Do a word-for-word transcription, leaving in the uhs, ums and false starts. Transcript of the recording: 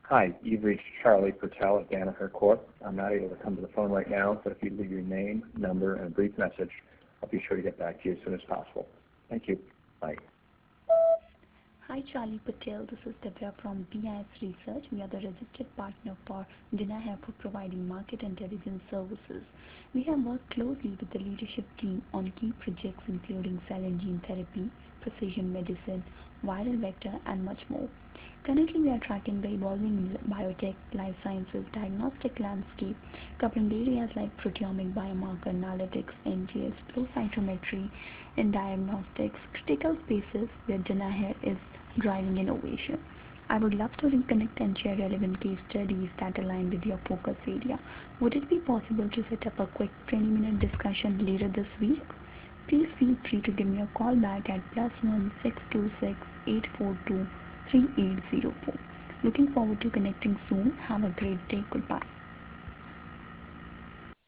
Hi, you've reached Charlie Patel at Danaher Corp. I'm not able to come to the phone right now, but if you leave your name, number, and a brief message, I'll be sure to get back to you as soon as possible. Thank you. Bye. Hi Charlie Patel, this is Divya from B I S Research. We are the registered partner for Danaher for providing market intelligence services. We have worked closely with the leadership team on key projects including cell and gene therapy, precision medicine, viral vector, and much more. Currently, we are tracking the evolving biotech, life sciences, diagnostic landscape, covering areas like proteomic biomarker analytics, N G S, flow cytometry, and diagnostics, critical spaces where Danaher is driving innovation. I would love to reconnect and share relevant case studies that align with your focus area. Would it be possible to set up a quick twenty minute discussion later this week? Please feel free to give me a call back at plus one six two six eight four two three eight zero four. Looking forward to connecting soon. Have a great day. Goodbye.